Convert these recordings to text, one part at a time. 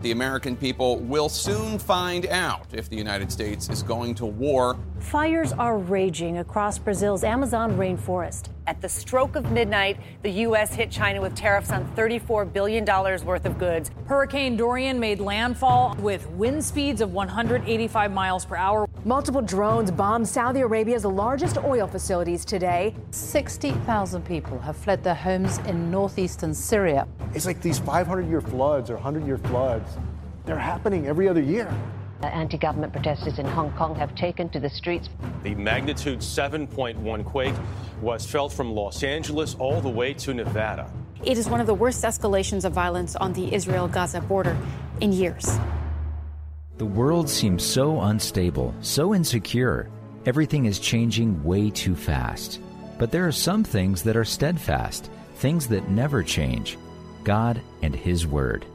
the American people will soon find out if the United States is going to war. Fires are raging across Brazil's Amazon rainforest. At the stroke of midnight, the U.S. hit China with tariffs on $34 billion worth of goods. Hurricane Dorian made landfall with wind speeds of 185 miles per hour. Multiple drones bombed Saudi Arabia's largest oil facilities today. 60,000 people have fled their homes in northeastern Syria. It's like these 500-year floods or 100-year floods, they're happening every other year. Anti-government protesters in Hong Kong have taken to the streets. The magnitude 7.1 quake was felt from Los Angeles all the way to Nevada. It is one of the worst escalations of violence on the Israel-Gaza border in years. The world seems so unstable, so insecure. Everything is changing way too fast. But there are some things that are steadfast, things that never change. God and His Word.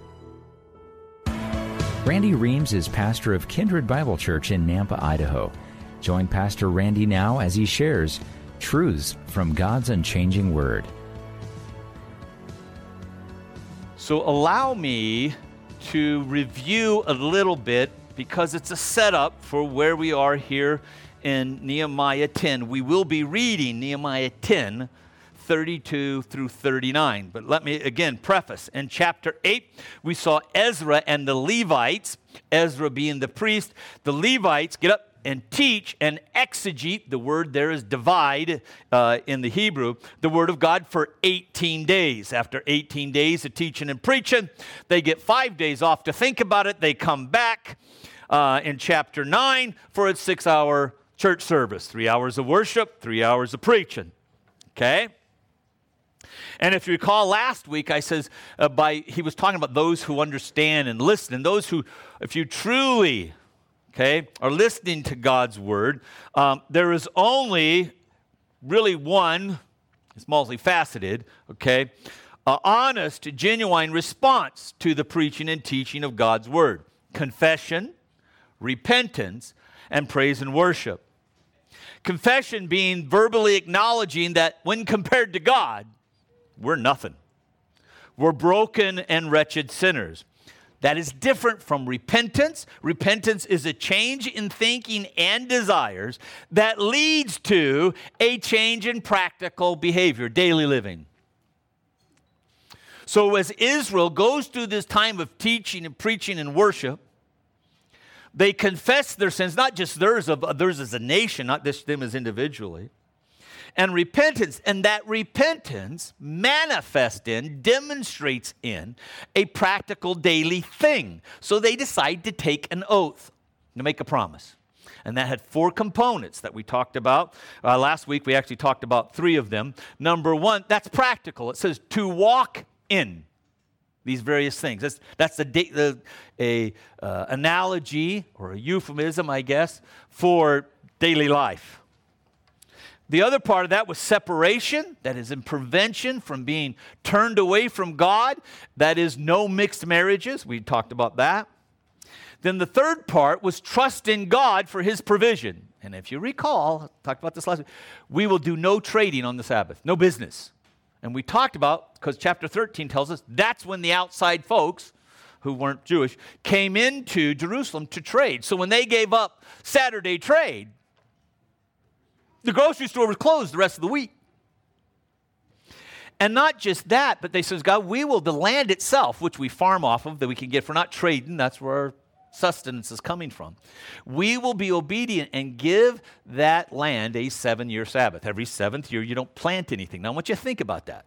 Randy Reams is pastor of Kindred Bible Church in Nampa, Idaho. Join Pastor Randy now as he shares truths from God's unchanging Word. So allow me to review a little bit because it's a setup for where we are here in Nehemiah 10. We will be reading Nehemiah 10, 32 through 39. But let me again preface. In chapter 8, we saw Ezra and the Levites, Ezra being the priest. The Levites get up and teach and exegete, the word there is divide in the Hebrew, the word of God for 18 days. After 18 days of teaching and preaching, they get 5 days off to think about it. They come back in chapter 9 for its 6-hour church service. 3 hours of worship, 3 hours of preaching. Okay? And if you recall last week, I says he was talking about those who understand and listen, and those who, if you truly, are listening to God's word, there is only really one. It's multifaceted. Honest, genuine response to the preaching and teaching of God's word: confession, repentance, and praise and worship. Confession being verbally acknowledging that when compared to God, we're nothing. We're broken and wretched sinners. That is different from repentance. Repentance is a change in thinking and desires that leads to a change in practical behavior, daily living. So as Israel goes through this time of teaching and preaching and worship, they confess their sins, not just theirs as a nation, not just them as individually. And repentance, and that repentance demonstrates in a practical daily thing. So they decide to take an oath, to make a promise. And that had 4 components that we talked about. Last week we actually talked about 3 of them. Number 1, that's practical. It says to walk in these various things. That's a analogy or a euphemism, I guess, for daily life. The other part of that was separation, that is in prevention from being turned away from God. That is no mixed marriages. We talked about that. Then the third part was trust in God for His provision. And if you recall, I talked about this last week, we will do no trading on the Sabbath, no business. And we talked about, because chapter 13 tells us, that's when the outside folks who weren't Jewish came into Jerusalem to trade. So when they gave up Saturday trade, the grocery store was closed the rest of the week. And not just that, but they says, God, the land itself, which we farm off of, that we can get for not trading, that's where our sustenance is coming from. We will be obedient and give that land a 7-year Sabbath. Every 7th year, you don't plant anything. Now, I want you to think about that.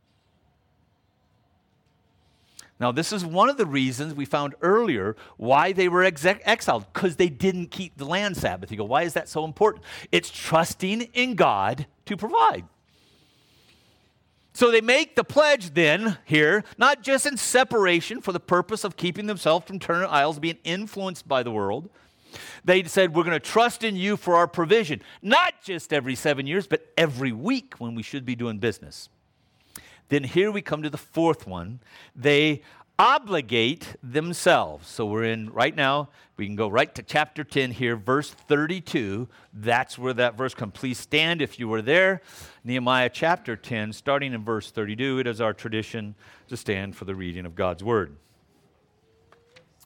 Now, this is one of the reasons we found earlier why they were exiled, because they didn't keep the land Sabbath. You go, why is that so important? It's trusting in God to provide. So they make the pledge then here, not just in separation for the purpose of keeping themselves from turning idols, being influenced by the world. They said, we're going to trust in you for our provision, not just every 7 years, but every week when we should be doing business. Then here we come to the 4th one. They obligate themselves. So we're in right now, we can go right to chapter 10 here, verse 32. That's where that verse comes. Please stand if you were there. Nehemiah chapter 10, starting in verse 32. It is our tradition to stand for the reading of God's word.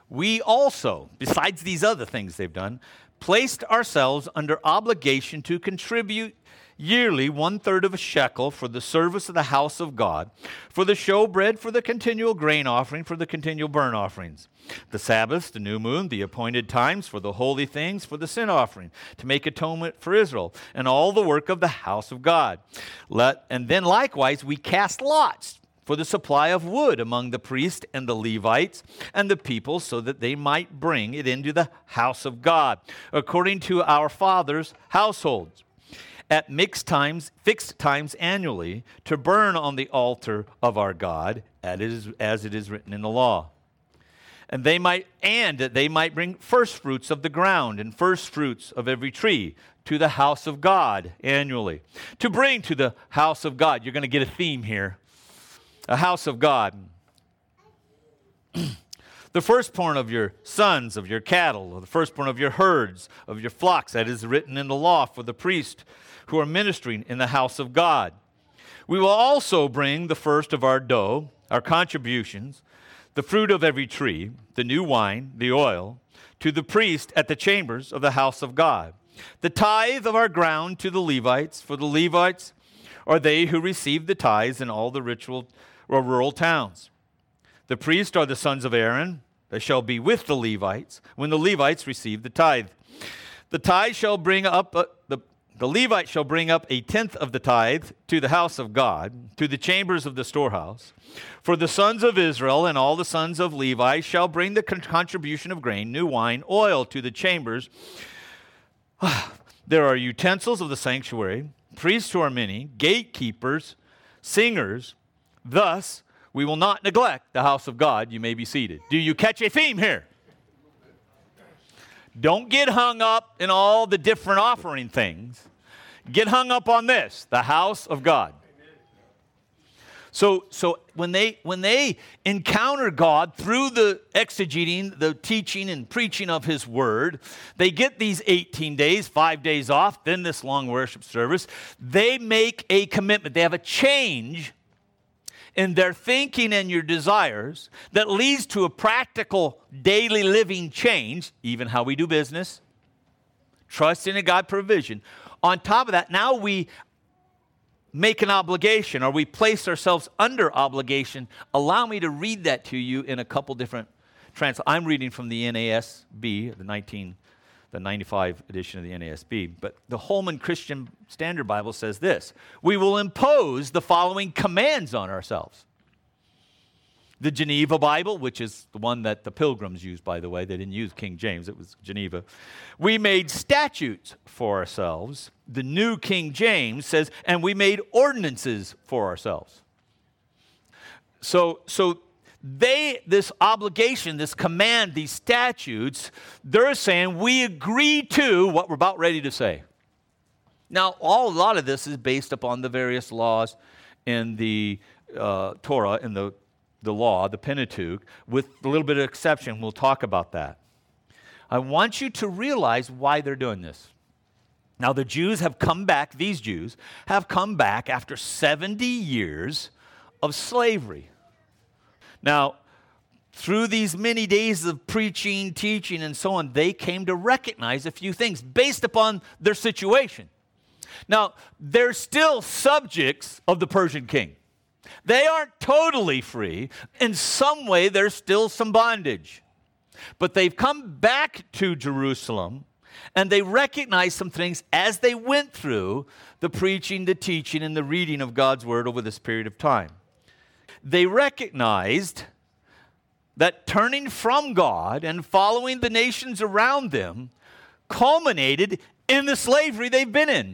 we also, besides these other things they've done, placed ourselves under obligation to contribute yearly 1/3 of a shekel for the service of the house of God, for the showbread, for the continual grain offering, for the continual burnt offerings, the Sabbaths, the new moon, the appointed times, for the holy things, for the sin offering, to make atonement for Israel, and all the work of the house of God. And then likewise we cast lots for the supply of wood among the priests and the Levites and the people, so that they might bring it into the house of God, according to our fathers' households, at fixed times annually, to burn on the altar of our God, as it is written in the law. And they might bring first fruits of the ground and first fruits of every tree to the house of God annually. To bring to the house of God, you're going to get a theme here. A house of God. The firstborn of your sons, of your cattle, or the firstborn of your herds, of your flocks, that is written in the law for the priests who are ministering in the house of God. We will also bring the first of our dough, our contributions, the fruit of every tree, the new wine, the oil, to the priest at the chambers of the house of God. The tithe of our ground to the Levites, for the Levites are they who receive the tithes in all the rural towns. The priests are the sons of Aaron. They shall be with the Levites when the Levites receive the tithe. The tithe shall bring up the Levite shall bring up 1/10 of the tithe to the house of God, to the chambers of the storehouse. For the sons of Israel and all the sons of Levi shall bring the contribution of grain, new wine, oil to the chambers. There are utensils of the sanctuary, priests who are many, gatekeepers, singers. Thus, we will not neglect the house of God. You may be seated. Do you catch a theme here? Don't get hung up in all the different offering things. Get hung up on this, the house of God. So when they encounter God through the exegeting, the teaching and preaching of His Word, they get these 18 days, 5 days off, then this long worship service. They make a commitment. They have a change in their thinking and your desires that leads to a practical daily living change, even how we do business, trusting in God's provision. On top of that, now we make an obligation, or we place ourselves under obligation. Allow me to read that to you in a couple different translations. I'm reading from the NASB, the 95 edition of the NASB, but the Holman Christian Standard Bible says this: we will impose the following commands on ourselves. The Geneva Bible, which is the one that the Pilgrims used, by the way. They didn't use King James. It was Geneva. We made statutes for ourselves. The New King James says, and we made ordinances for ourselves. So this obligation, this command, these statutes, they're saying we agree to what we're about ready to say. Now, a lot of this is based upon the various laws in the Torah, in the law, the Pentateuch, with a little bit of exception. We'll talk about that. I want you to realize why they're doing this. Now, the Jews have come back, these Jews have come back after 70 years of slavery. Now, through these many days of preaching, teaching, and so on, they came to recognize a few things based upon their situation. Now, they're still subjects of the Persian king. They aren't totally free. In some way, there's still some bondage. But they've come back to Jerusalem, and they recognize some things as they went through the preaching, the teaching, and the reading of God's Word over this period of time. They recognized that turning from God and following the nations around them culminated in the slavery they've been in.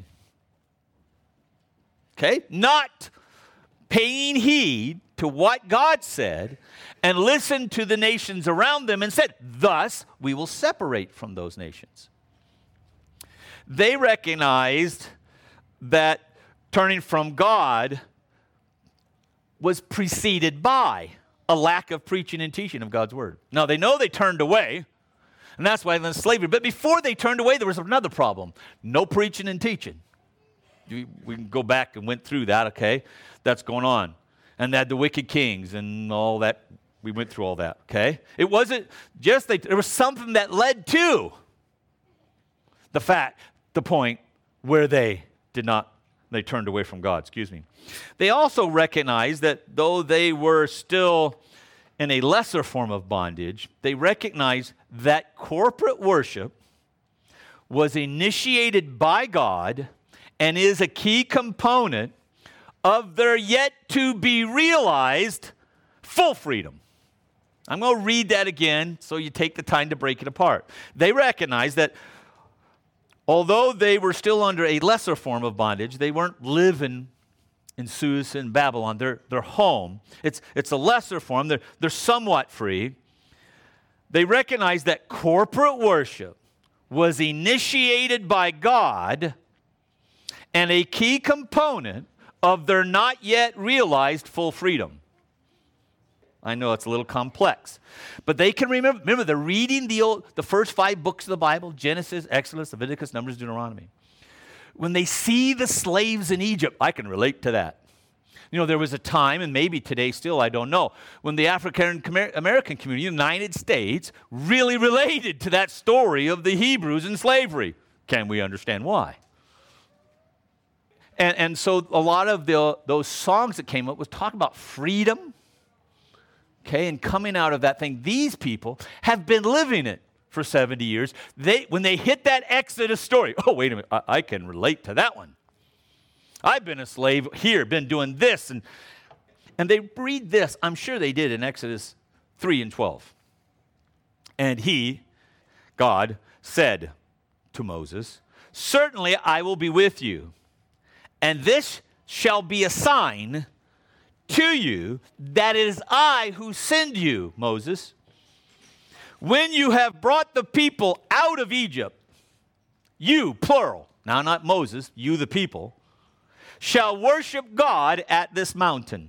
Okay? Not paying heed to what God said and listened to the nations around them and said, thus we will separate from those nations. They recognized that turning from God was preceded by a lack of preaching and teaching of God's Word. Now, they know they turned away, and that's why they're in slavery. But before they turned away, there was another problem. No preaching and teaching. We can go back and went through that, okay? That's going on. And they had the wicked kings and all that We went through all that, okay? It wasn't just there was something that led to the point where they turned away from God, They also recognized that though they were still in a lesser form of bondage, they recognized that corporate worship was initiated by God and is a key component of their yet to be realized full freedom. I'm going to read that again so you take the time to break it apart. They recognized that although they were still under a lesser form of bondage, they weren't living in Susa and Babylon. They're home. It's a lesser form. They're somewhat free. They recognized that corporate worship was initiated by God and a key component of their not yet realized full freedom. I know it's a little complex, but they can remember they're reading the first 5 books of the Bible, Genesis, Exodus, Leviticus, Numbers, Deuteronomy. When they see the slaves in Egypt, I can relate to that. You know, there was a time, and maybe today still, I don't know, when the African American community, United States, really related to that story of the Hebrews in slavery. Can we understand why? And so a lot of those songs that came up was talking about freedom, okay, and coming out of that thing. These people have been living it for 70 years. When they hit that Exodus story, oh, wait a minute, I can relate to that one. I've been a slave here, been doing this. And they read this, I'm sure they did in Exodus 3 and 12. And God, said to Moses, "Certainly I will be with you, and this shall be a sign to you that it is I who send you, Moses. When you have brought the people out of Egypt, you, plural, now not Moses, you the people, shall worship God at this mountain."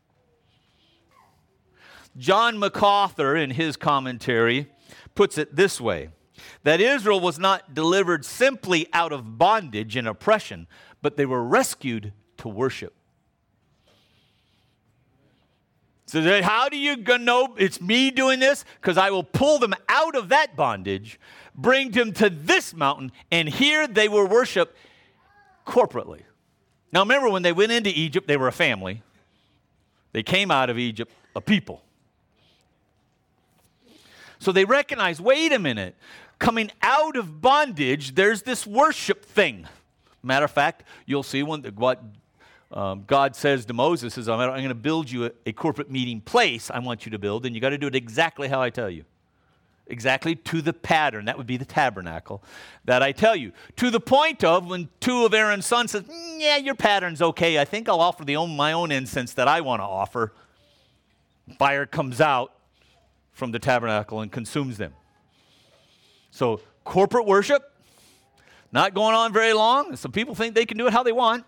John MacArthur, in his commentary, puts it this way, that Israel was not delivered simply out of bondage and oppression, but they were rescued to worship. So how do you know it's me doing this? Because I will pull them out of that bondage, bring them to this mountain, and here they will worship corporately. Now remember, when they went into Egypt, they were a family. They came out of Egypt a people. So they recognized, wait a minute, coming out of bondage, there's this worship thing. Matter of fact, you'll see what God says to Moses is, I'm going to build you a corporate meeting place I want you to build, and you got to do it exactly how I tell you. Exactly to the pattern. That would be the tabernacle that I tell you. To the point of when 2 of Aaron's sons says, yeah, your pattern's okay. I think I'll offer my own incense that I want to offer. Fire comes out from the tabernacle and consumes them. So corporate worship, not going on very long. Some people think they can do it how they want.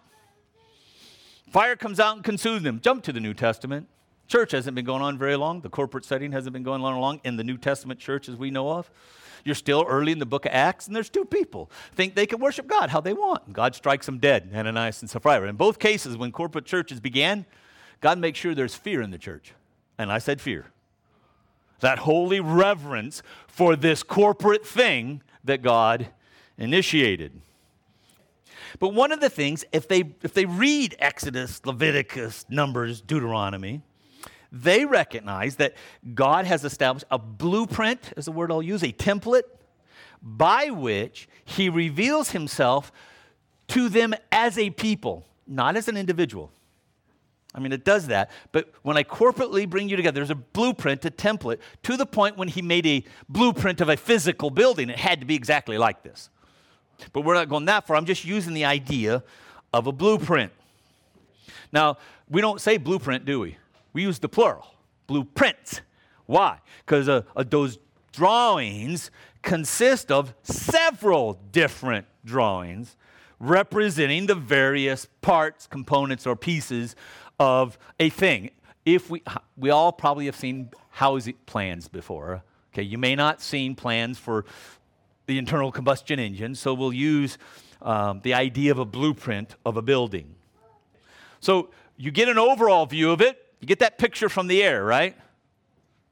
Fire comes out and consumes them. Jump to the New Testament. Church hasn't been going on very long. The corporate setting hasn't been going on long in the New Testament church as we know of. You're still early in the book of Acts, and there's 2 people think they can worship God how they want. And God strikes them dead, Ananias and Sapphira. In both cases, when corporate churches began, God makes sure there's fear in the church. And I said fear. That holy reverence for this corporate thing that God initiated. But one of the things, if they read Exodus, Leviticus, Numbers, Deuteronomy, they recognize that God has established a blueprint, is the word I'll use, a template, by which he reveals himself to them as a people, not as an individual. I mean, it does that, but when I corporately bring you together, there's a blueprint, a template, to the point when he made a blueprint of a physical building, it had to be exactly like this. But we're not going that far. I'm just using the idea of a blueprint. Now, we don't say blueprint, do we? We use the plural, blueprints. Why? Because those drawings consist of several different drawings representing the various parts, components, or pieces of a thing. If we all probably have seen housing plans before. Okay, you may not have seen plans for the internal combustion engine, so we'll use the idea of a blueprint of a building. So you get an overall view of it. You get that picture from the air, right?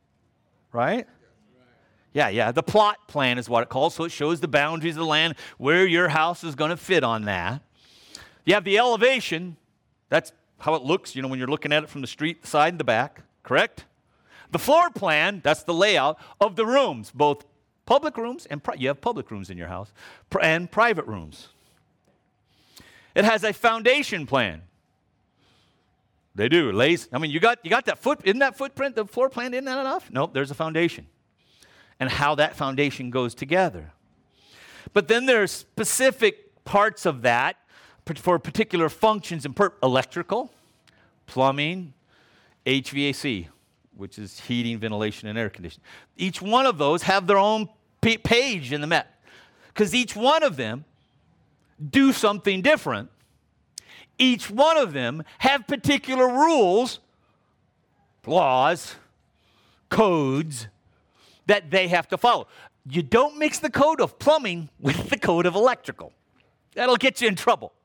right? Yeah. The plot plan is what it calls. So it shows the boundaries of the land, where your house is going to fit on that. You have the elevation. That's how it looks, when you're looking at it from the street, the side and the back, correct? The floor plan, that's the layout of the rooms, both public rooms and you have public rooms in your house, and private rooms. It has a foundation plan. They do. You got that isn't that footprint, the floor plan, isn't that enough? Nope, there's a foundation. And how that foundation goes together. But then there's specific parts of that for particular functions and electrical, plumbing, HVAC, which is heating, ventilation, and air conditioning. Each one of those have their own page in the map, because each one of them do something different. Each one of them have particular rules, laws, codes that they have to follow. You don't mix the code of plumbing with the code of electrical. That'll get you in trouble.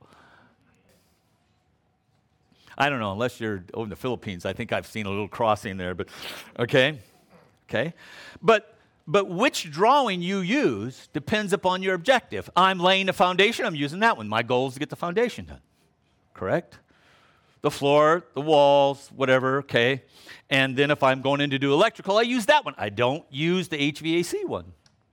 I don't know, unless you're over in the Philippines. I think I've seen a little crossing there, but okay. But which drawing you use depends upon your objective. I'm laying the foundation, I'm using that one. My goal is to get the foundation done, correct? The floor, the walls, whatever, okay? And then if I'm going in to do electrical, I use that one. I don't use the HVAC one.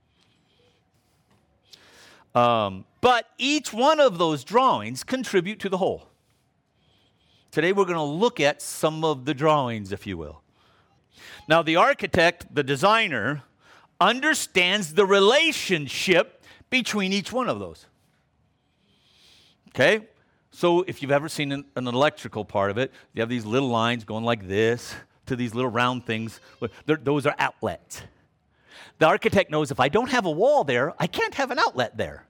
But each one of those drawings contribute to the whole. Today we're going to look at some of the drawings, if you will. Now the architect, the designer, understands the relationship between each one of those. Okay? So if you've ever seen an electrical part of it, you have these little lines going like this to these little round things. Those are outlets. The architect knows if I don't have a wall there, I can't have an outlet there.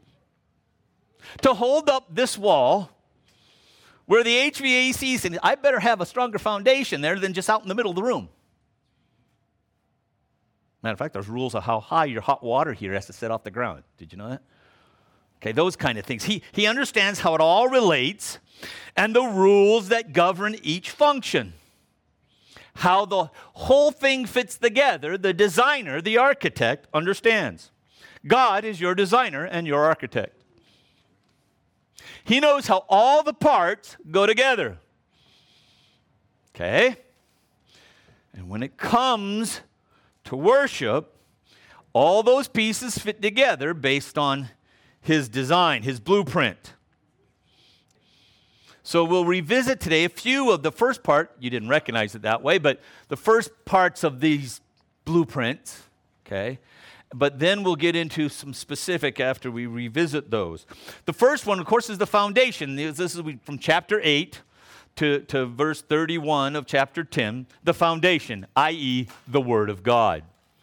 To hold up this wall, where the HVAC is, I better have a stronger foundation there than just out in the middle of the room. Matter of fact, there's rules of how high your hot water heater has to set off the ground. Did you know that? Okay, those kind of things. He understands how it all relates and the rules that govern each function. How the whole thing fits together, the designer, the architect, understands. God is your designer and your architect. He knows how all the parts go together. Okay? And when it comes to worship, all those pieces fit together based on his design, his blueprint. So we'll revisit today a few of the first part. You didn't recognize it that way, but the first parts of these blueprints, okay? But then we'll get into some specific after we revisit those. The first one, of course, is the foundation. This is from chapter 8 to verse 31 of chapter 10, the foundation, i.e., the Word of God.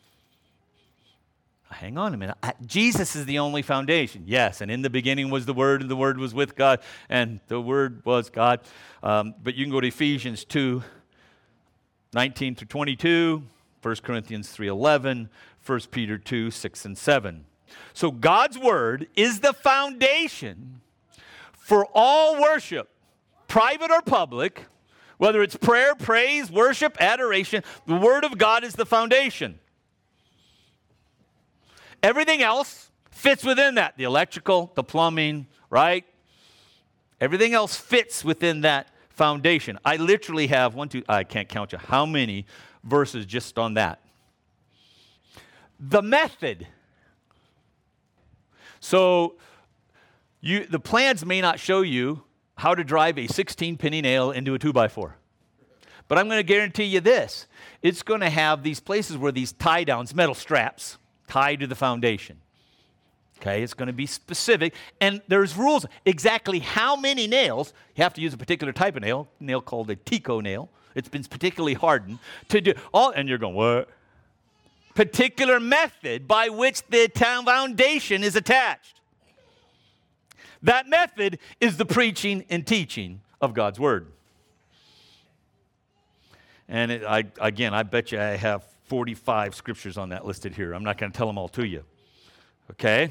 Hang on a minute. Jesus is the only foundation. Yes, and in the beginning was the Word, and the Word was with God, and the Word was God. But you can go to Ephesians 2, 19 through 22, 1 Corinthians 3:11, 1 Peter 2, 6 and 7. So God's Word is the foundation for all worship, private or public, whether it's prayer, praise, worship, adoration. The Word of God is the foundation. Everything else fits within that. The electrical, the plumbing, right? Everything else fits within that foundation. I literally have I can't count you how many verses just on that. The method. So the plans may not show you how to drive a 16-penny nail into a 2x4. But I'm going to guarantee you this. It's going to have these places where these tie-downs, metal straps, tied to the foundation. Okay, it's going to be specific. And there's rules. Exactly how many nails, you have to use a particular type of nail called a Tico nail. It's been particularly hardened to do all, and you're going, what? Particular method by which the foundation is attached. That method is the preaching and teaching of God's Word. And I bet you I have 45 scriptures on that listed here. I'm not going to tell them all to you. Okay?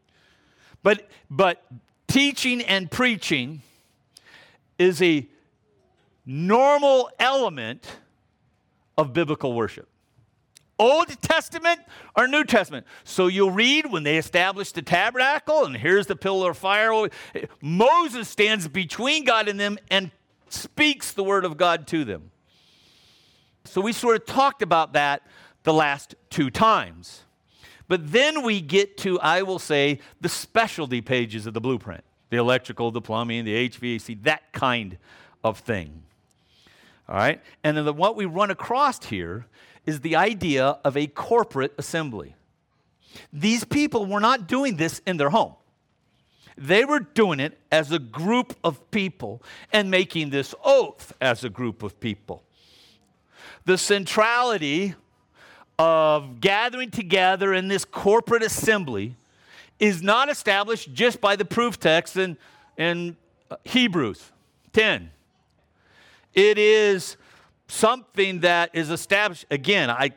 But teaching and preaching is a normal element of biblical worship. Old Testament or New Testament? So you'll read when they established the tabernacle, and here's the pillar of fire. Moses stands between God and them and speaks the word of God to them. So we sort of talked about that the last 2 times. But then we get to, I will say, the specialty pages of the blueprint. The electrical, the plumbing, the HVAC, that kind of thing. All right? And then what we run across here is the idea of a corporate assembly. These people were not doing this in their home. They were doing it as a group of people and making this oath as a group of people. The centrality of gathering together in this corporate assembly is not established just by the proof text in Hebrews 10. It is something that is established. Again, I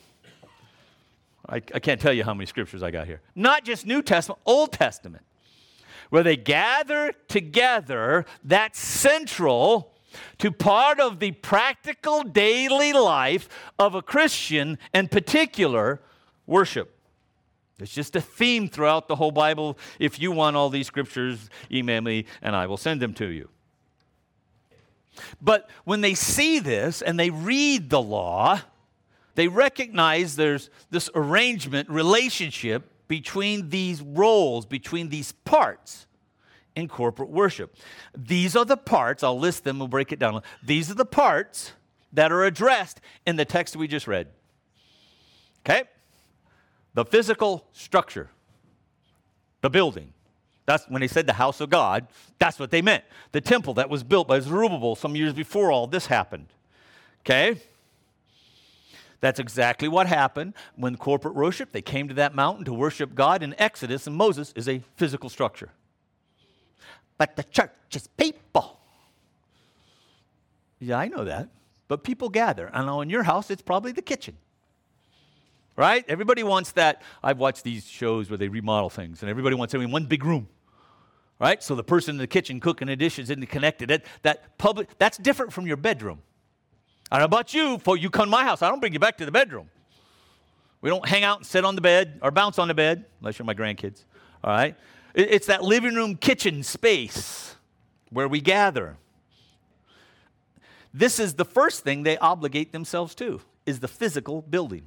can't tell you how many scriptures I got here. Not just New Testament, Old Testament. Where they gather together, that's central to part of the practical daily life of a Christian, in particular, worship. It's just a theme throughout the whole Bible. If you want all these scriptures, email me and I will send them to you. But when they see this and they read the law, they recognize there's this arrangement, relationship between these roles, between these parts in corporate worship. These are the parts, I'll list them, we'll break it down. These are the parts that are addressed in the text we just read. Okay? The physical structure, the building. That's when they said the house of God, that's what they meant. The temple that was built by Zerubbabel some years before all this happened. Okay? That's exactly what happened when corporate worship, they came to that mountain to worship God in Exodus, and Moses is a physical structure. But the church is people. Yeah, I know that. But people gather. I know in your house, it's probably the kitchen. Right? Everybody wants that. I've watched these shows where they remodel things, and everybody wants everything in one big room. Right? So the person in the kitchen cooking the dishes isn't connected. That's different from your bedroom. I don't know about you, for you come to my house, I don't bring you back to the bedroom. We don't hang out and sit on the bed or bounce on the bed, unless you're my grandkids. All right? It's that living room, kitchen space where we gather. This is the first thing they obligate themselves to, is the physical building.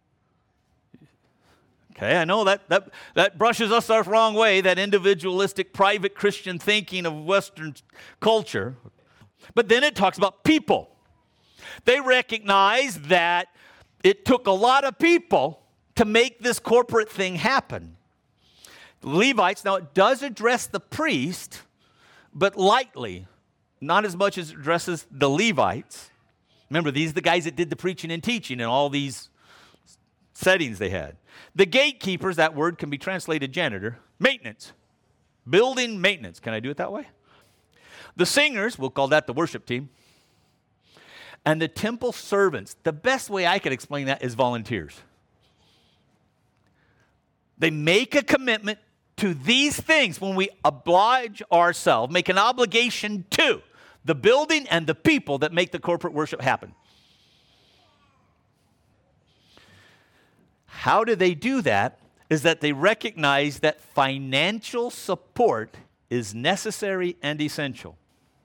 Okay, I know that brushes us the wrong way, that individualistic, private Christian thinking of Western culture. But then it talks about people. They recognize that it took a lot of people to make this corporate thing happen. Levites, now it does address the priest, but lightly, not as much as it addresses the Levites. Remember, these are the guys that did the preaching and teaching in all these settings they had. The gatekeepers, that word can be translated janitor, maintenance, building maintenance. Can I do it that way? The singers, we'll call that the worship team. And the temple servants, the best way I could explain that is volunteers. They make a commitment to these things when we oblige ourselves, make an obligation to the building and the people that make the corporate worship happen. How do they do that? Is that they recognize that financial support is necessary and essential.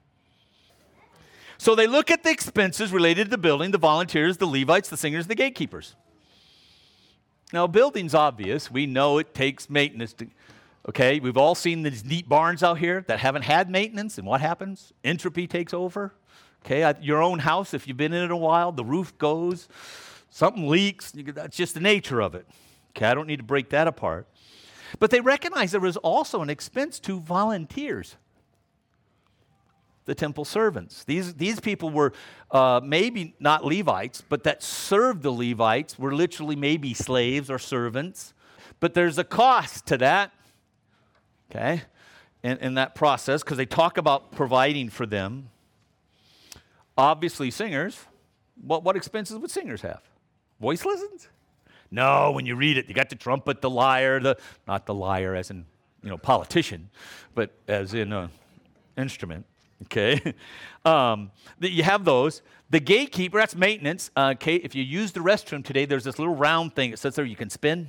So they look at the expenses related to the building, the volunteers, the Levites, the singers, the gatekeepers. Now, building's obvious. We know it takes maintenance. Okay, we've all seen these neat barns out here that haven't had maintenance, and what happens? Entropy takes over. Okay, your own house, if you've been in it a while, the roof goes, something leaks. That's just the nature of it. Okay, I don't need to break that apart. But they recognize there was also an expense to volunteers. The temple servants. These people were maybe not Levites, but that served the Levites were literally maybe slaves or servants. But there's a cost to that, okay, in that process, because they talk about providing for them. Obviously, singers, what expenses would singers have? Voice lessons? No, when you read it, you got the trumpet, the lyre, not the lyre as in, politician, but as in an instrument. Okay? You have those. The gatekeeper, that's maintenance. Okay, if you use the restroom today, there's this little round thing that sits there you can spin.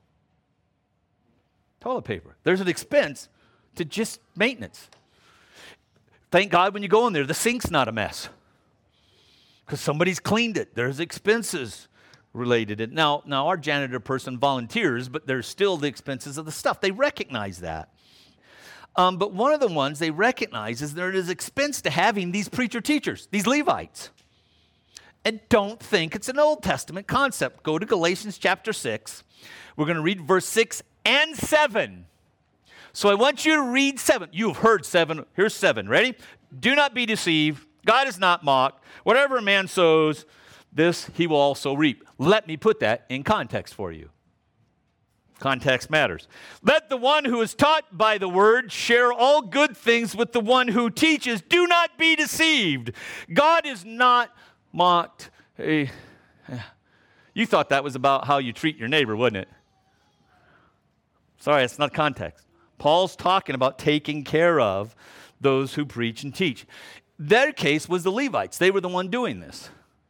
Toilet paper. There's an expense to just maintenance. Thank God when you go in there, the sink's not a mess because somebody's cleaned it. There's expenses related to it. Now our janitor person volunteers, but there's still the expenses of the stuff. They recognize that. But one of the ones they recognize is there is expense to having these preacher teachers, these Levites. And don't think it's an Old Testament concept. Go to Galatians chapter 6. We're going to read verse 6 and 7. So I want you to read 7. You've heard 7. Here's 7. Ready? Do not be deceived. God is not mocked. Whatever a man sows, this he will also reap. Let me put that in context for you. Context matters. Let the one who is taught by the word share all good things with the one who teaches. Do not be deceived. God is not mocked. Hey, you thought that was about how you treat your neighbor, wasn't it? Sorry, it's not context. Paul's talking about taking care of those who preach and teach. Their case was the Levites. They were the one doing this.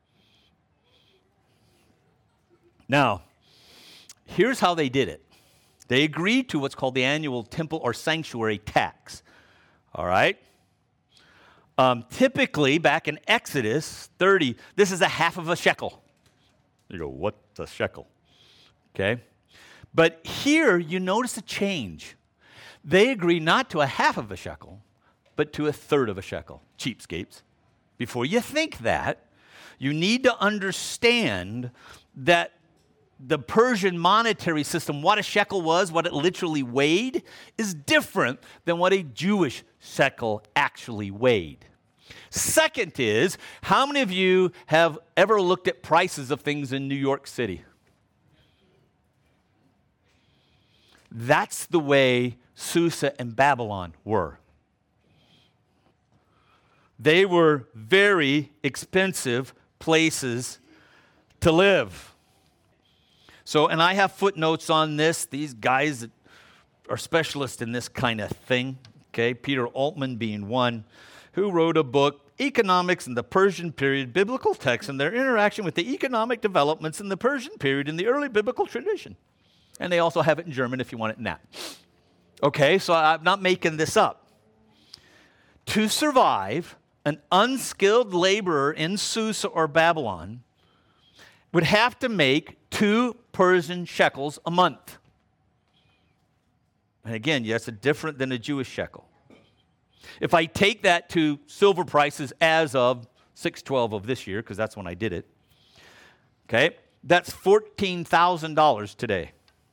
Now, here's how they did it. They agreed to what's called the annual temple or sanctuary tax. All right? Typically, back in Exodus 30, this is a half of a shekel. You go, what's a shekel? Okay? But here, you notice a change. They agree not to a half of a shekel, but to a third of a shekel. Cheapskates. Before you think that, you need to understand that the Persian monetary system, what a shekel was, what it literally weighed, is different than what a Jewish shekel actually weighed. Second is, how many of you have ever looked at prices of things in New York City? That's the way Susa and Babylon were. They were very expensive places to live. So, and I have footnotes on this. These guys that are specialists in this kind of thing, okay? Peter Altman being one, who wrote a book, Economics in the Persian Period, Biblical Texts and Their Interaction with the Economic Developments in the Persian Period in the Early Biblical Tradition. And they also have it in German if you want it in that. Okay, so I'm not making this up. To survive, an unskilled laborer in Susa or Babylon would have to make 2 Persian shekels a month. And again, yes, it's different than a Jewish shekel. If I take that to silver prices as of 6/12 of this year, because that's when I did it, okay, that's $14,000 today.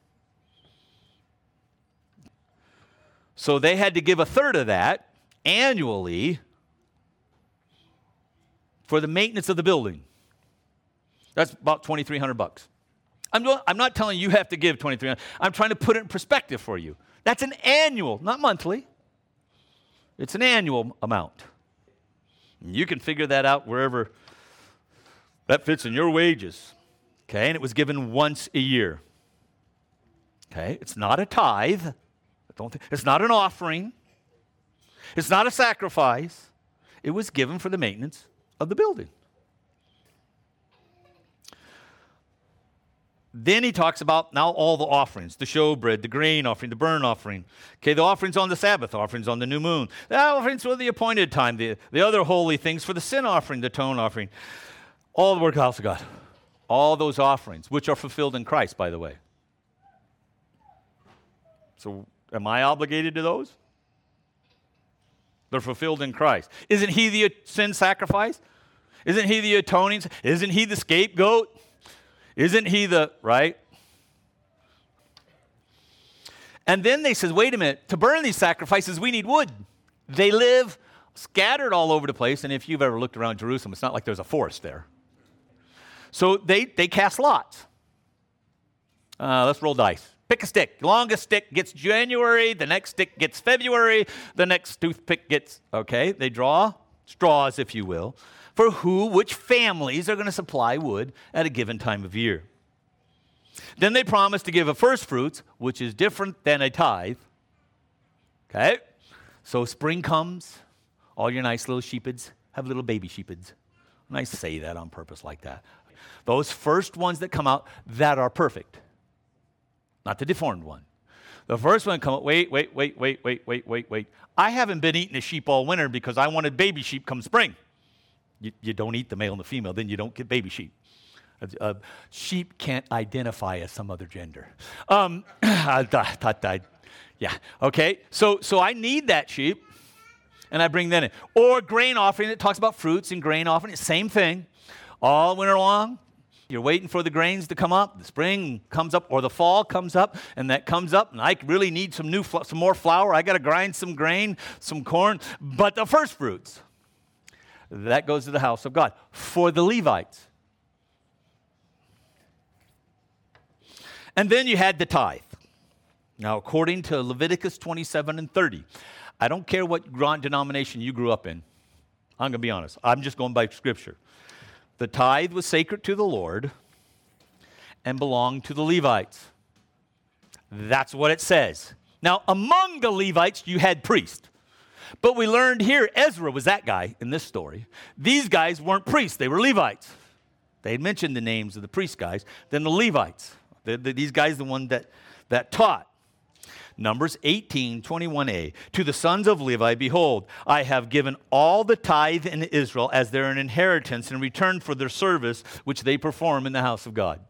So they had to give a third of that annually for the maintenance of the building. That's about $2,300. I'm not telling you have to give $2,300. I'm trying to put it in perspective for you. That's an annual, not monthly. It's an annual amount. You can figure that out wherever that fits in your wages. Okay, and it was given once a year. Okay, it's not a tithe. It's not an offering. It's not a sacrifice. It was given for the maintenance of the building. Then he talks about now all the offerings, the showbread, the grain offering, the burnt offering. Okay, the offerings on the Sabbath, offerings on the new moon. The offerings for the appointed time, the other holy things for the sin offering, the tone offering. All the work of the house of God. All those offerings, which are fulfilled in Christ, by the way. So am I obligated to those? They're fulfilled in Christ. Isn't he the sin sacrifice? Isn't he the atoning? Isn't he the scapegoat? Isn't he the, right? And then they says, wait a minute, to burn these sacrifices, we need wood. They live scattered all over the place, and if you've ever looked around Jerusalem, it's not like there's a forest there. So they cast lots. Let's roll dice. Pick a stick. The longest stick gets January, the next stick gets February, the next toothpick gets, okay, they draw straws, if you will, for which families are going to supply wood at a given time of year. Then they promise to give a first fruits, which is different than a tithe. Okay? So spring comes, All your nice little sheepids have little baby sheepids. And I say that on purpose like that. Those first ones that come out that are perfect, not the deformed one. The first one come out, wait. I haven't been eating a sheep all winter because I wanted baby sheep come spring. You don't eat the male and the female, then you don't get baby sheep. Sheep can't identify as some other gender. Yeah, okay. So I need that sheep, and I bring that in. Or grain offering, it talks about fruits and grain offering. It's same thing. All winter long, you're waiting for the grains to come up. The spring comes up, or the fall comes up, and that comes up, and I really need some more flour. I got to grind some grain, some corn. But the first fruits, that goes to the house of God. For the Levites. And then you had the tithe. Now, according to Leviticus 27 and 30, I don't care what denomination you grew up in. I'm going to be honest. I'm just going by Scripture. The tithe was sacred to the Lord and belonged to the Levites. That's what it says. Now, among the Levites, you had priests. But we learned here, Ezra was that guy in this story. These guys weren't priests. They were Levites. They had mentioned the names of the priest guys. Then the Levites. These guys, the one that taught. Numbers 18:21a. To the sons of Levi, behold, I have given all the tithe in Israel as their inheritance in return for their service, which they perform in the house of God.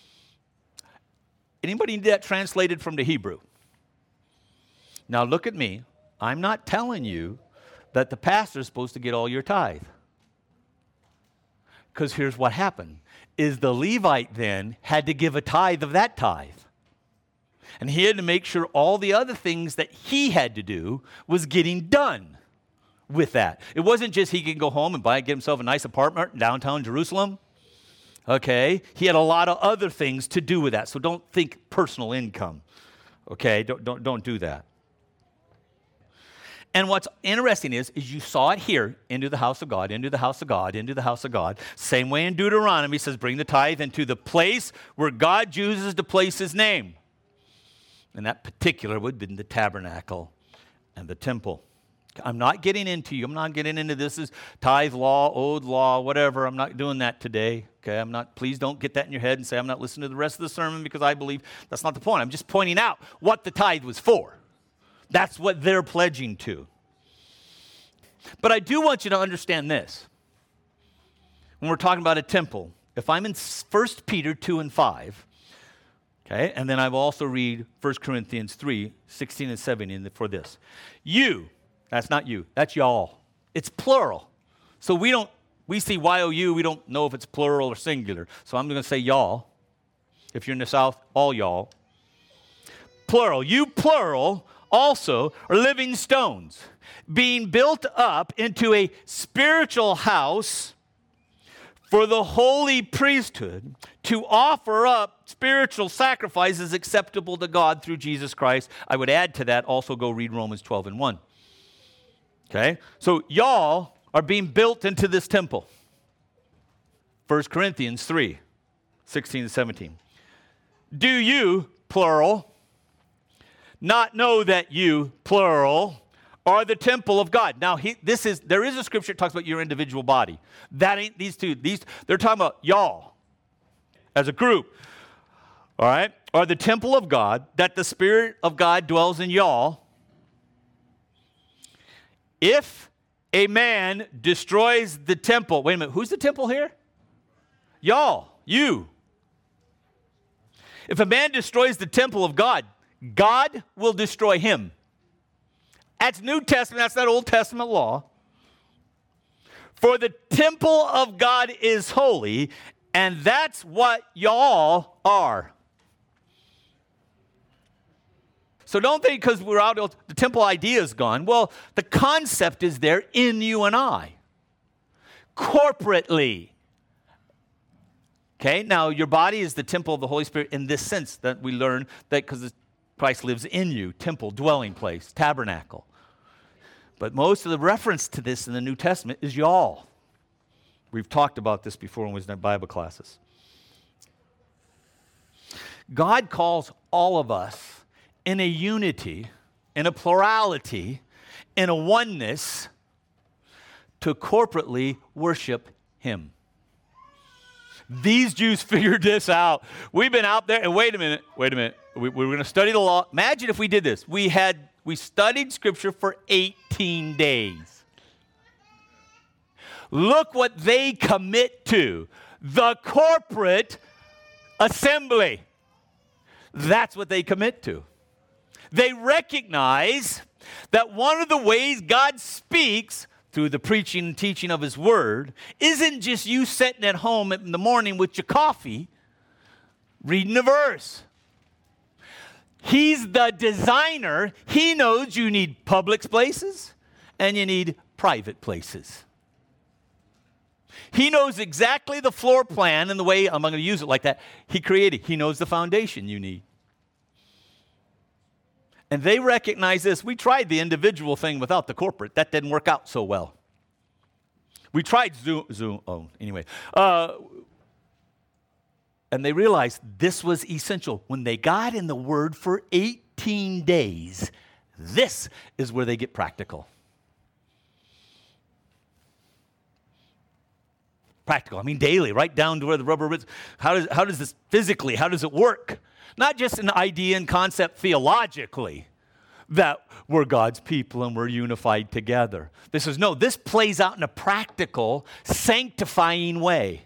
Anybody need that translated from the Hebrew? Now look at me. I'm not telling you that the pastor is supposed to get all your tithe. Because here's what happened, is the Levite then had to give a tithe of that tithe. And he had to make sure all the other things that he had to do was getting done with that. It wasn't just he could go home and get himself a nice apartment in downtown Jerusalem. Okay? He had a lot of other things to do with that. So don't think personal income. Okay? Don't do that. And what's interesting is you saw it here, into the house of God, into the house of God, into the house of God. Same way in Deuteronomy, it says, bring the tithe into the place where God chooses to place his name. And that particular would have been the tabernacle and the temple. I'm not getting into this is tithe law, old law, whatever. I'm not doing that today. Okay, please don't get that in your head and say I'm not listening to the rest of the sermon because I believe that's not the point. I'm just pointing out what the tithe was for. That's what they're pledging to. But I do want you to understand this. When we're talking about a temple, if I'm in 1 Peter 2 and 5, okay, and then I will also read 1 Corinthians 3, 16 and 17 for this. You, that's not you, that's y'all. It's plural. So we see Y-O-U, we don't know if it's plural or singular. So I'm going to say y'all. If you're in the South, all y'all. Plural. You plural also are living stones, being built up into a spiritual house for the holy priesthood to offer up spiritual sacrifices acceptable to God through Jesus Christ. I would add to that, also go read Romans 12 and 1. Okay? So y'all are being built into this temple. 1 Corinthians 3, 16 and 17. Do you, plural, not know that you, plural, are the temple of God? Now, there is a scripture that talks about your individual body. That ain't these two. They're talking about y'all as a group. All right? Are the temple of God, that the Spirit of God dwells in y'all. If a man destroys the temple, wait a minute, who's the temple here? Y'all, you. If a man destroys the temple of God, God will destroy him. That's New Testament, that's not Old Testament law. For the temple of God is holy, and that's what y'all are. So don't think because we're out, the temple idea is gone. Well, the concept is there in you and I, corporately. Okay, now your body is the temple of the Holy Spirit in this sense that we learn that because Christ lives in you, temple, dwelling place, tabernacle. But most of the reference to this in the New Testament is y'all. We've talked about this before when we was in our Bible classes. God calls all of us in a unity, in a plurality, in a oneness to corporately worship him. These Jews figured this out. We've been out there, and wait a minute. We were going to study the law. Imagine if we did this. We studied Scripture for 18 days. Look what they commit to. The corporate assembly. That's what they commit to. They recognize that one of the ways God speaks through the preaching and teaching of his word isn't just you sitting at home in the morning with your coffee reading a verse. He's the designer. He knows you need public places and you need private places. He knows exactly the floor plan and the way, I'm not going to use it like that, he created. He knows the foundation you need. And they recognize this. We tried the individual thing without the corporate. That didn't work out so well. We tried Zoom. Anyway. And they realized this was essential. When they got in the Word for 18 days, this is where they get practical. Practical. I mean daily, right down to where the rubber is. How does this physically, how does it work? Not just an idea and concept theologically that we're God's people and we're unified together. This plays out in a practical, sanctifying way.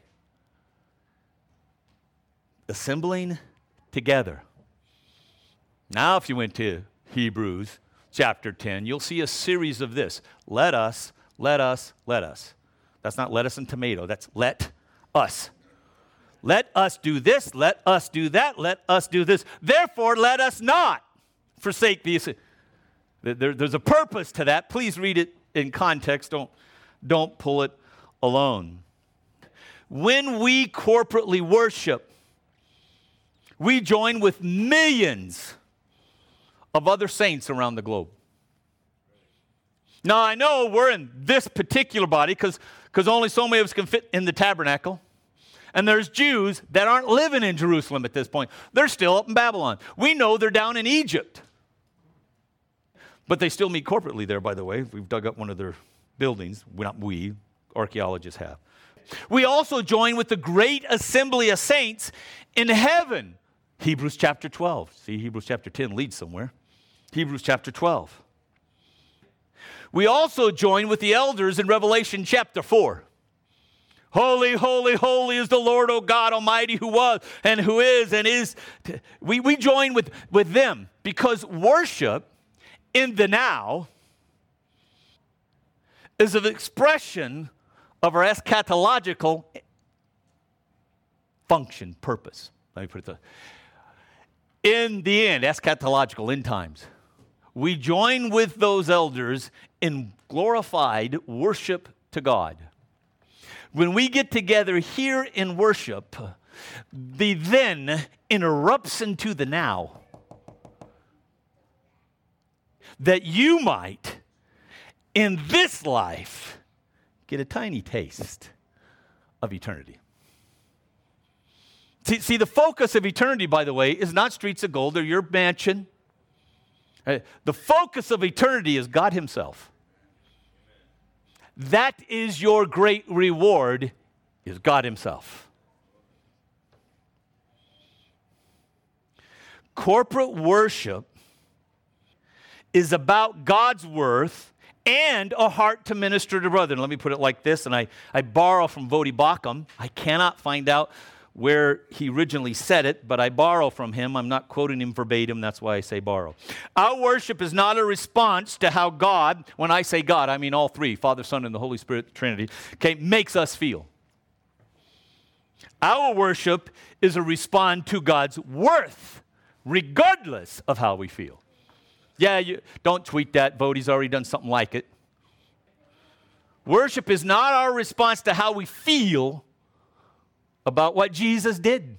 Assembling together. Now, if you went to Hebrews chapter 10, you'll see a series of this. Let us. That's not lettuce and tomato. That's let us. Let us do this, let us do that, let us do this. Therefore, let us not forsake these. There's a purpose to that. Please read it in context. Don't pull it alone. When we corporately worship, we join with millions of other saints around the globe. Now, I know we're in this particular body because only so many of us can fit in the tabernacle. And there's Jews that aren't living in Jerusalem at this point. They're still up in Babylon. We know they're down in Egypt. But they still meet corporately there, by the way. We've dug up one of their buildings. Archaeologists have. We also join with the great assembly of saints in heaven. Hebrews chapter 12. See, Hebrews chapter 10 leads somewhere. Hebrews chapter 12. We also join with the elders in Revelation chapter 4. Holy, holy, holy is the Lord, O God Almighty, who was and who is and is. We join with them because worship in the now is an expression of our eschatological function, purpose. Let me put it that way. In the end, eschatological, end times, we join with those elders in glorified worship to God. When we get together here in worship, the then interrupts into the now. That you might, in this life, get a tiny taste of eternity. See, the focus of eternity, by the way, is not streets of gold or your mansion. The focus of eternity is God himself. That is your great reward, is God himself. Corporate worship is about God's worth and a heart to minister to brethren. Let me put it like this, and I borrow from Vodi Bakum. I cannot find out where he originally said it, but I borrow from him. I'm not quoting him verbatim, that's why I say borrow. Our worship is not a response to how God, when I say God, I mean all three, Father, Son, and the Holy Spirit, the Trinity, makes us feel. Our worship is a response to God's worth, regardless of how we feel. Yeah, don't tweet that. Vodi's already done something like it. Worship is not our response to how we feel about what Jesus did.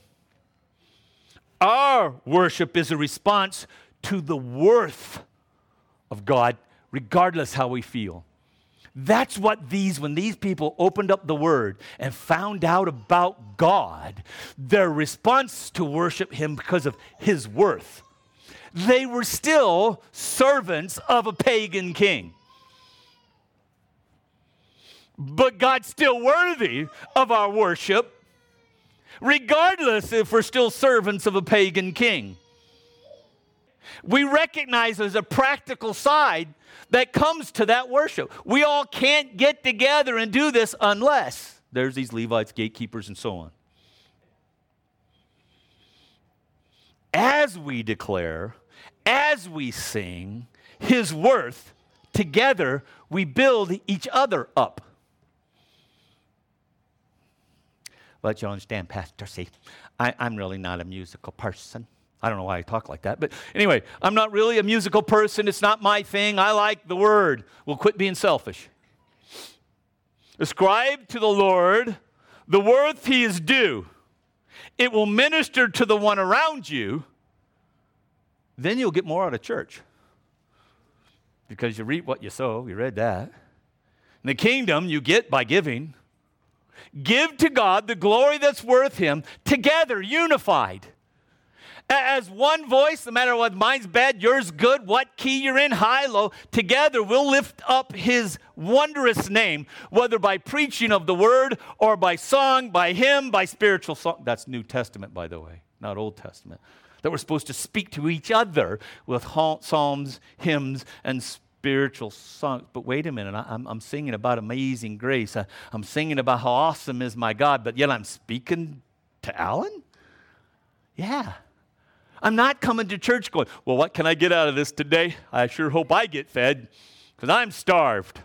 Our worship is a response to the worth of God, regardless how we feel. That's what when these people opened up the Word and found out about God, their response to worship him because of his worth. They were still servants of a pagan king. but God's still worthy of our worship, regardless if we're still servants of a pagan king. We recognize there's a practical side that comes to that worship. We all can't get together and do this unless there's these Levites, gatekeepers, and so on. As we declare, as we sing His worth, together we build each other up. But you understand, Pastor, see, I'm really not a musical person. I don't know why I talk like that, but anyway, I'm not really a musical person. It's not my thing. I like the Word. Well, quit being selfish. Ascribe to the Lord the worth He is due. It will minister to the one around you. Then you'll get more out of church. Because you reap what you sow. We read that. In the kingdom, you get by giving. Give to God the glory that's worth Him, together, unified. As one voice, no matter what, mine's bad, yours good, what key you're in, high, low, together we'll lift up His wondrous name, whether by preaching of the word or by song, by hymn, by spiritual song. That's New Testament, by the way, not Old Testament. That we're supposed to speak to each other with psalms, hymns, and spiritual songs. But wait a minute, I'm singing about amazing grace. I'm singing about how awesome is my God, but yet I'm speaking to Alan? Yeah. I'm not coming to church going, well, what can I get out of this today? I sure hope I get fed because I'm starved.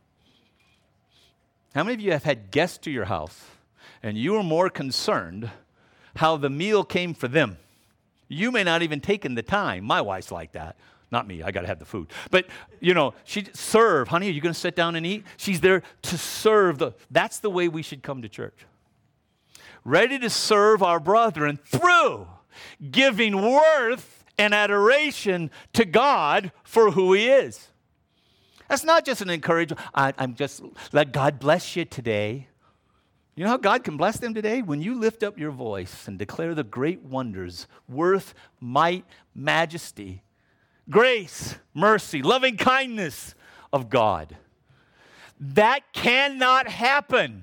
How many of you have had guests to your house and you were more concerned how the meal came for them? You may not even taken the time. My wife's like that. Not me. I got to have the food. But, she serve. Honey, are you going to sit down and eat? She's there to serve. That's the way we should come to church. Ready to serve our brethren through giving worth and adoration to God for who He is. That's not just an encouragement. I'm just, let God bless you today. You know how God can bless them today? When you lift up your voice and declare the great wonders, worth, might, majesty, grace, mercy, loving kindness of God. That cannot happen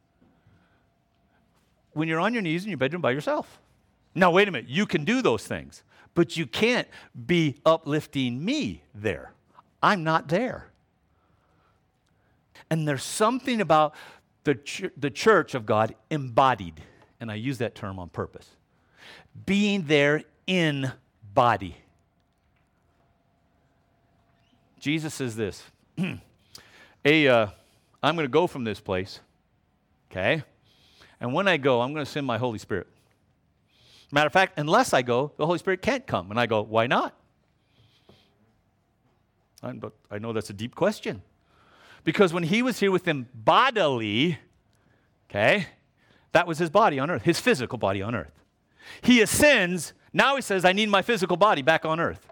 when you're on your knees in your bedroom by yourself. Now, wait a minute. You can do those things, but you can't be uplifting me there. I'm not there. And there's something about the church of God embodied, and I use that term on purpose, being there in body. Jesus says this, I'm going to go from this place, okay? And when I go, I'm going to send my Holy Spirit. Matter of fact, unless I go, the Holy Spirit can't come. And I go, why not? I know that's a deep question. Because when He was here with them bodily, okay, that was His body on earth, His physical body on earth. He ascends, now He says, I need my physical body back on earth.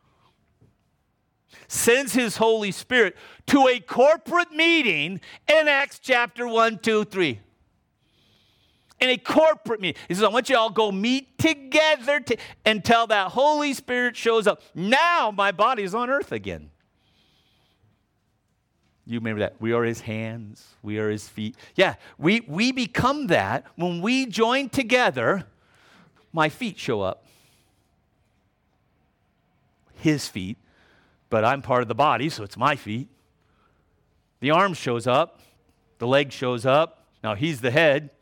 Sends His Holy Spirit to a corporate meeting in Acts chapter 1, 2, 3. In a corporate meeting. He says, I want you all go meet together until that Holy Spirit shows up. Now my body is on earth again. You remember that? We are His hands. We are His feet. Yeah, we become that when we join together. My feet show up. His feet. But I'm part of the body, so it's my feet. The arm shows up. The leg shows up. Now He's the head.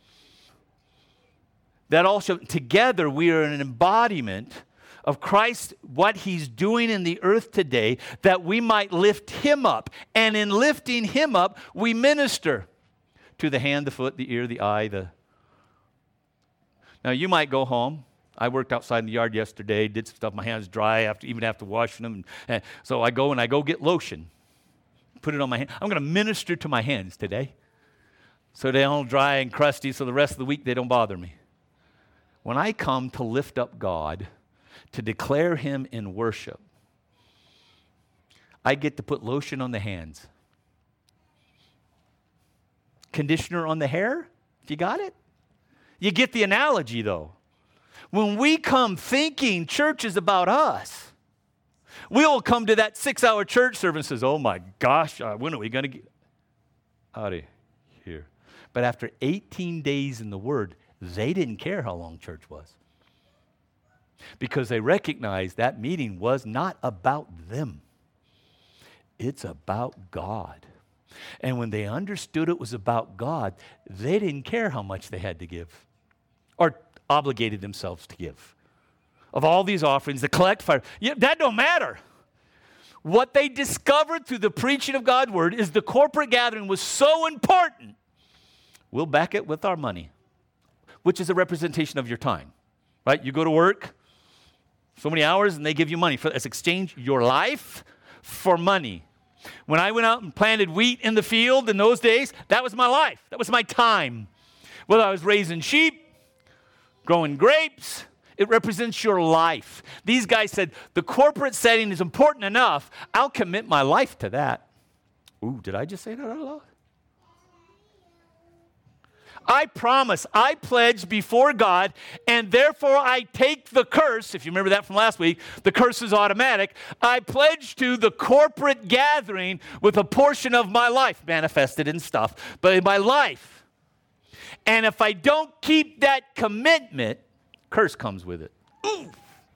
That also, together, we are an embodiment of Christ, what He's doing in the earth today, that we might lift Him up. And in lifting Him up, we minister to the hand, the foot, the ear, the eye, Now, you might go home. I worked outside in the yard yesterday, did some stuff. My hands dry, even after washing them. And so I go get lotion. Put it on my hand. I'm going to minister to my hands today so they don't dry and crusty, so the rest of the week they don't bother me. When I come to lift up God, to declare Him in worship, I get to put lotion on the hands. Conditioner on the hair, if you got it. You get the analogy, though. When we come thinking church is about us, we'll come to that 6-hour church service and says, oh my gosh, when are we going to get... Howdy, here. But after 18 days in the Word, they didn't care how long church was. Because they recognized that meeting was not about them. It's about God. And when they understood it was about God, they didn't care how much they had to give or obligated themselves to give. Of all these offerings, the collect fire, that don't matter. What they discovered through the preaching of God's word is the corporate gathering was so important. We'll back it with our money, which is a representation of your time, right? You go to work, so many hours, and they give you money. Let's exchange your life for money. When I went out and planted wheat in the field in those days, that was my life. That was my time. Whether I was raising sheep, growing grapes, it represents your life. These guys said, the corporate setting is important enough. I'll commit my life to that. Ooh, did I just say that out loud? I promise, I pledge before God, and therefore I take the curse. If you remember that from last week, the curse is automatic. I pledge to the corporate gathering with a portion of my life, manifested in stuff, but in my life. And if I don't keep that commitment, curse comes with it. Ooh.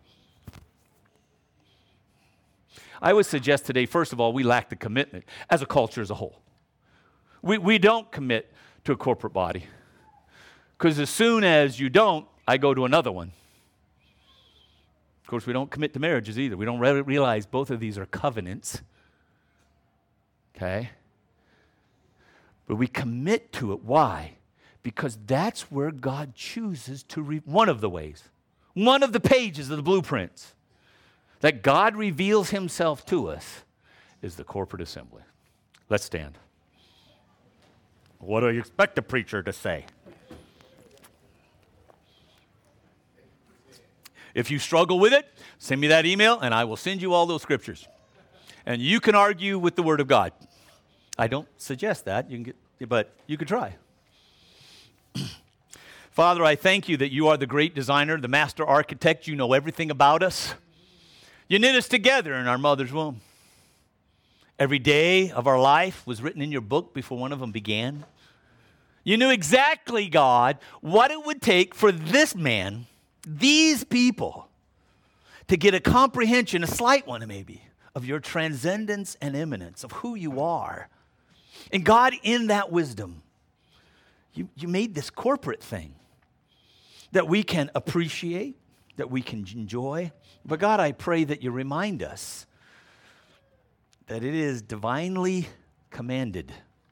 I would suggest today, first of all, we lack the commitment as a culture as a whole. We don't commit to a corporate body. Because as soon as you don't, I go to another one. Of course, we don't commit to marriages either. We don't realize both of these are covenants. Okay? But we commit to it. Why? Because that's where God chooses to one of the ways, one of the pages of the blueprints that God reveals himself to us is the corporate assembly. Let's stand. What do you expect a preacher to say? If you struggle with it, send me that email and I will send you all those scriptures. And you can argue with the Word of God. I don't suggest that, but you could try. Father, I thank you that you are the great designer, the master architect. You know everything about us. You knit us together in our mother's womb. Every day of our life was written in your book before one of them began. You knew exactly, God, what it would take for this man, these people, to get a comprehension, a slight one maybe, of your transcendence and immanence, of who you are. And God, in that wisdom, you made this corporate thing that we can appreciate, that we can enjoy. But God, I pray that you remind us that it is divinely commanded,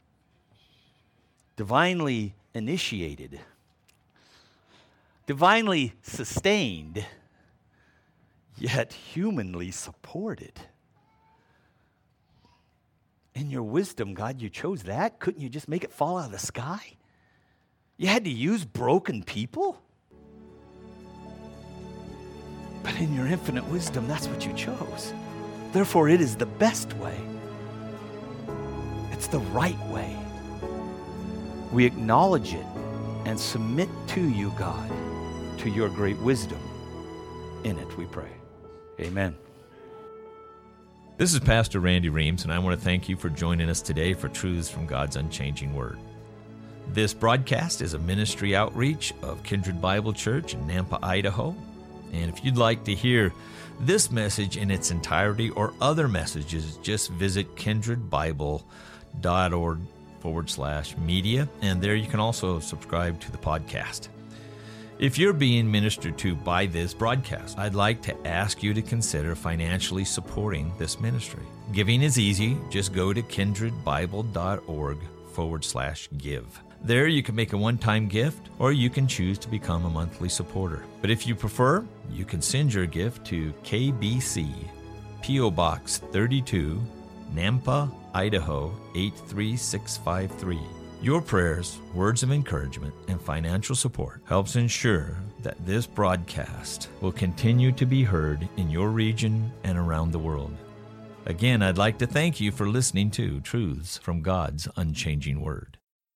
divinely initiated, divinely sustained, yet humanly supported. In your wisdom, God, you chose that. Couldn't you just make it fall out of the sky? You had to use broken people? But in your infinite wisdom, that's what you chose. Therefore, it is the best way. It's the right way. We acknowledge it and submit to you, God, to your great wisdom. In it we pray. Amen. This is Pastor Randy Reams, and I want to thank you for joining us today for Truths from God's Unchanging Word. This broadcast is a ministry outreach of Kindred Bible Church in Nampa, Idaho. And if you'd like to hear this message in its entirety or other messages, just visit kindredbible.org/media, and there you can also subscribe to the podcast. If you're being ministered to by this broadcast, I'd like to ask you to consider financially supporting this ministry. Giving is easy. Just go to kindredbible.org/give. There you can make a one-time gift, or you can choose to become a monthly supporter. But if you prefer, you can send your gift to KBC, P.O. Box 32, Nampa, Idaho 83653. Your prayers, words of encouragement, and financial support helps ensure that this broadcast will continue to be heard in your region and around the world. Again, I'd like to thank you for listening to Truths from God's Unchanging Word.